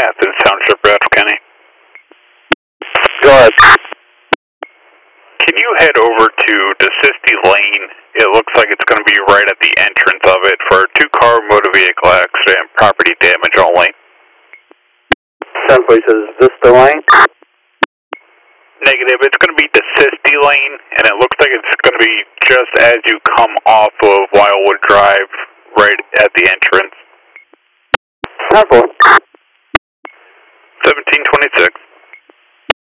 Athens Township, Bradford County. Go ahead. Can you head over to DeSisti Lane? It looks like it's going to be right at the entrance of it for a two-car motor vehicle accident, property damage only. 10 places. Is this the lane? Negative. It's going to be DeSisti Lane, and it looks like it's going to be just as you come off of Wildwood Drive, right at the entrance. 10 4. 1726.